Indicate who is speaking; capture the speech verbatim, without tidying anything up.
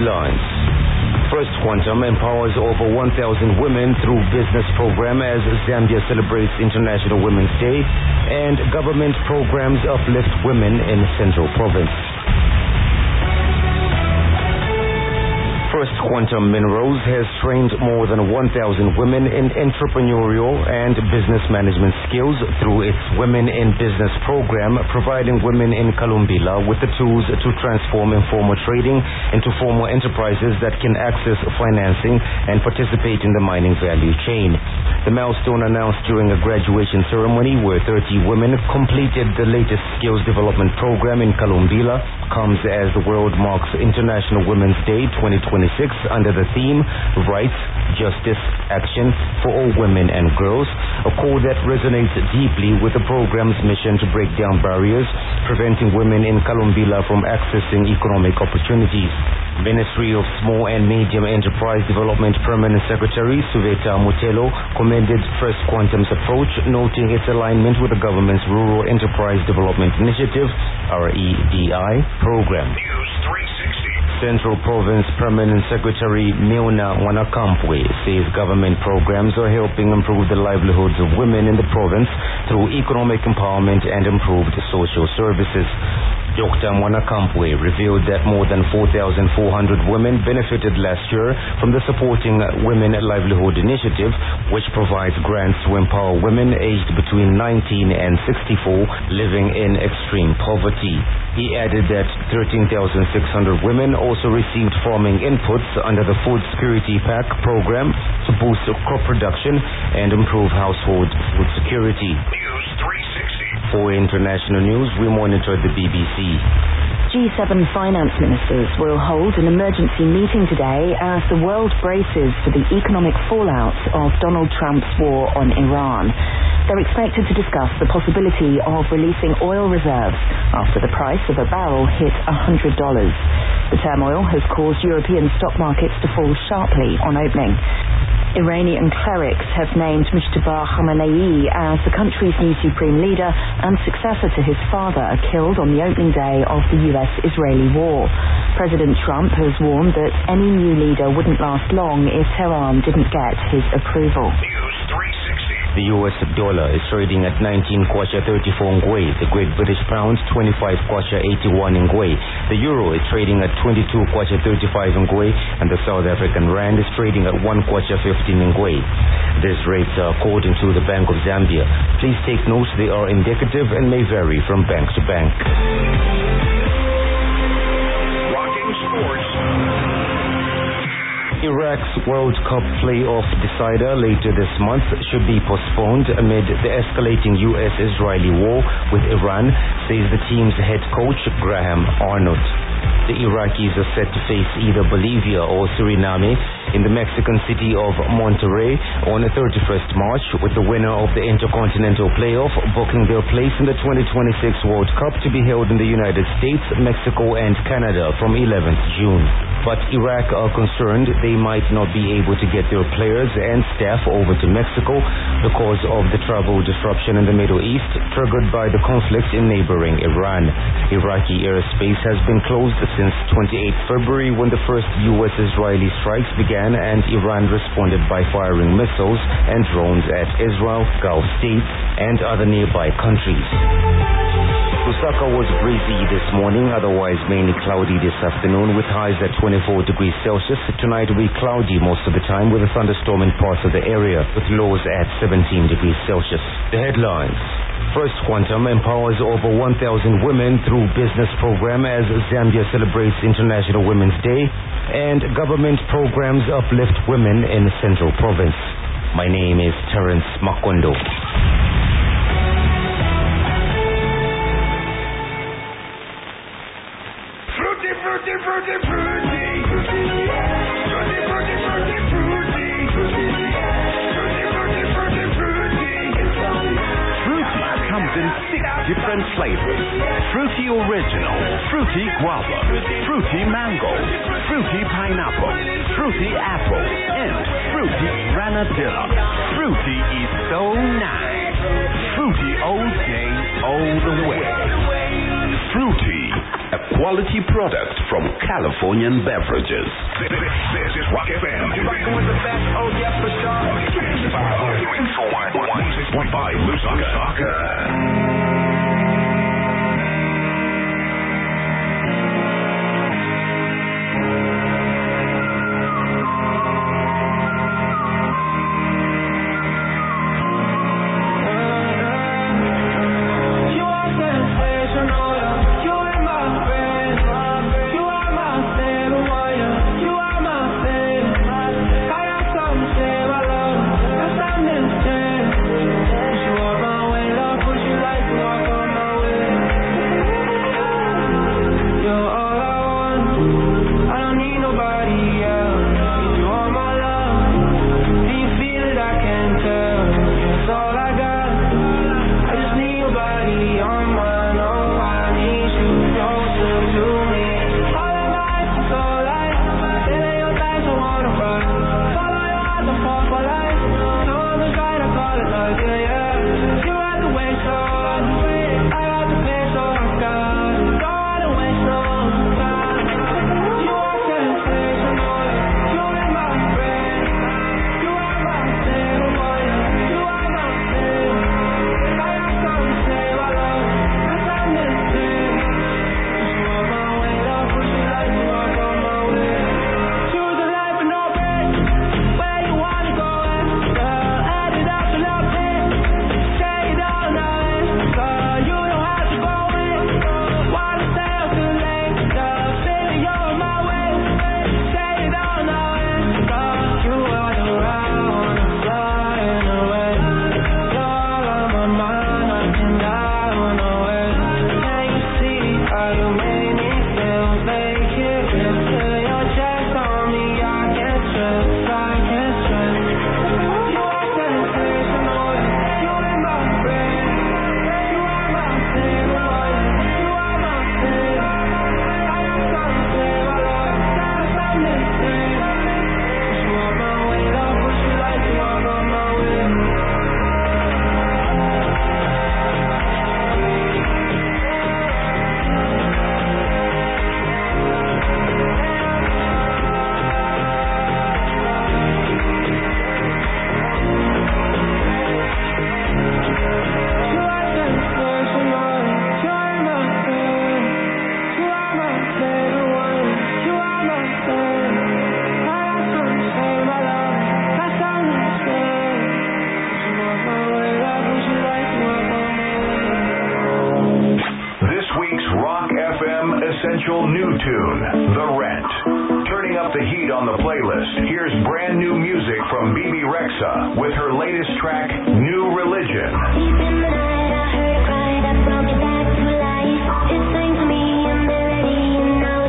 Speaker 1: headlines. First Quantum empowers over one thousand women through business program as Zambia celebrates International Women's Day, and government programs uplift women in Central Province. First Quantum Minerals has trained more than one thousand women in entrepreneurial and business management skills through its Women in Business program, providing women in Kalumbila with the tools to transform informal trading into formal enterprises that can access financing and participate in the mining value chain. The milestone announced during a graduation ceremony where thirty women completed the latest skills development program in Kalumbila comes as the world marks International Women's Day twenty twenty-six under the theme Rights, Justice, Action for All Women and Girls, a call that resonates deeply with the program's mission to break down barriers, preventing women in Kalumbila from accessing economic opportunities. Ministry of Small and Medium Enterprise Development Permanent Secretary Suveta Mutelo commended First Quantum's approach, noting its alignment with the government's Rural Enterprise Development Initiative, R E D I, program.
Speaker 2: News three sixty.
Speaker 1: Central Province Permanent Secretary Milna Wanakampwe says government programs are helping improve the livelihoods of women in the province through economic empowerment and improved social services. Doctor Wanakampwe revealed that more than four thousand four hundred women benefited last year from the Supporting Women Livelihood Initiative, which provides grants to empower women aged between nineteen and sixty-four living in extreme poverty. He added that thirteen thousand six hundred women also received farming inputs under the Food Security Pack program to boost crop production and improve household food security.
Speaker 2: News three sixty.
Speaker 1: For international news, we monitor the B B C.
Speaker 3: G seven finance ministers will hold an emergency meeting today as the world braces for the economic fallout of Donald Trump's war on Iran. They're expected to discuss the possibility of releasing oil reserves after the price of a barrel hit one hundred dollars. The turmoil has caused European stock markets to fall sharply on opening. Iranian clerics have named Mujtaba Khamenei as the country's new supreme leader and successor to his father, killed on the opening day of the U S Israeli war. President Trump has warned that any new leader wouldn't last long if Tehran didn't get his approval.
Speaker 2: News three sixty.
Speaker 1: The U S dollar is trading at nineteen kwacha thirty-four ngwe, the Great British Pound twenty-five kwacha eighty-one ngwe. The euro is trading at twenty-two kwacha thirty-five ngwe, and the South African rand is trading at one kwacha fifteen ngwe. These rates are according to the Bank of Zambia. Please take note they are indicative and may vary from bank to bank.
Speaker 2: Rocking sports.
Speaker 1: Iraq's World Cup playoff decider later this month should be postponed amid the escalating U S-Israeli war with Iran, says the team's head coach Graham Arnott. The Iraqis are set to face either Bolivia or Suriname in the Mexican city of Monterrey on the thirty-first of March, with the winner of the Intercontinental Playoff booking their place in the twenty twenty-six World Cup to be held in the United States, Mexico and Canada from eleventh of June. But Iraq are concerned they might not be able to get their players and staff over to Mexico because of the travel disruption in the Middle East triggered by the conflict in neighboring Iran. Iraqi airspace has been closed since twenty-eighth of February, when the first U S-Israeli strikes began and Iran responded by firing missiles and drones at Israel, Gulf states, and other nearby countries. Lusaka was breezy this morning, otherwise mainly cloudy this afternoon with highs at twenty-four degrees Celsius. Tonight will be cloudy most of the time with a thunderstorm in parts of the area with lows at seventeen degrees Celsius. The headlines. First Quantum empowers over one thousand women through business program as Zambia celebrates International Women's Day, and government programs uplift women in Central Province. My name is Terence Makondo.
Speaker 2: Fruity, fruity, fruity, fruity. Fruity, fruity, fruity, fruity. Fruity, fruity, fruity, fruity.
Speaker 4: Fruity comes in six different flavors. Fruity Original, Fruity Guava, Fruity Mango, Fruity Pineapple, Fruity Apple, and Fruity Granadilla. Fruity is so nice. Fruity all day, all the way. Fruity, a quality product from Californian Beverages.
Speaker 2: This, this, this is Rock F M. You're rocking with the best, oh yeah, for sure. one oh six point five Lusaka. Essential new tune, The Rent. Turning up the heat on the playlist, here's brand new music from Bebe Rexha with her latest track, New Religion.